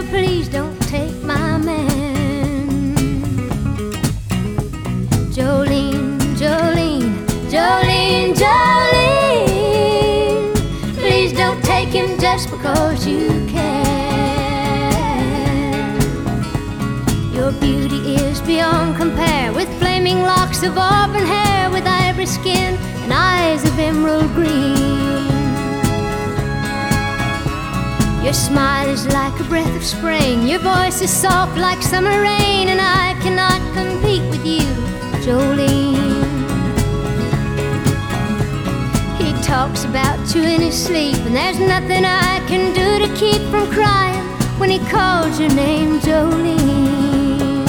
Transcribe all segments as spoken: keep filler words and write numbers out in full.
you, please don't take my man. Jolene, Jolene, Jolene, Jolene, please don't take him just because you can. Your beauty is beyond compare, with flaming locks of auburn hair, with ivory skin and eyes of emerald green. Your smile is like a breath of spring, your voice is soft like summer rain, and I cannot compete with you, Jolene. He talks about you in his sleep, and there's nothing I can do to keep from crying when he calls your name, Jolene.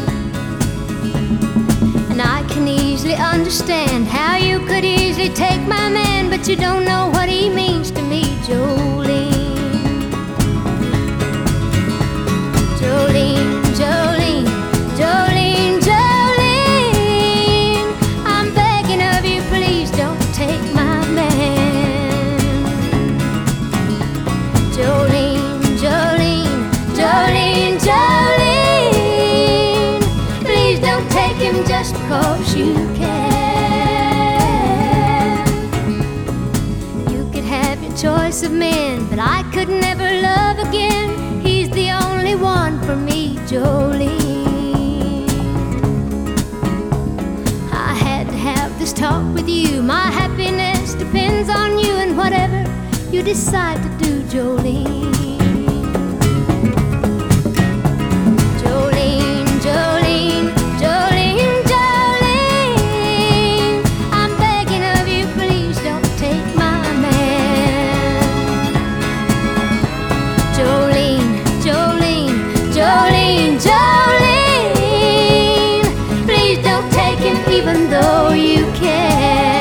And I can easily understand how you could easily take my man, but you don't know what he means to me, Jolene. Jolene, Jolene, Jolene, Jolene, I'm begging of you, please don't take my man. Jolene, Jolene, Jolene, Jolene, please don't take him just because you can. You could have your choice of men, but I could never love again. He's the only one for me, Jolene. I had to have this talk with you. My happiness depends on you, and whatever you decide to do, Jolene. Jolene, Jolene, Jolene, Jolene, I'm begging of you, please don't take my man. Jolene, Jolene, Jolene, Jolene, please don't take him even though you can.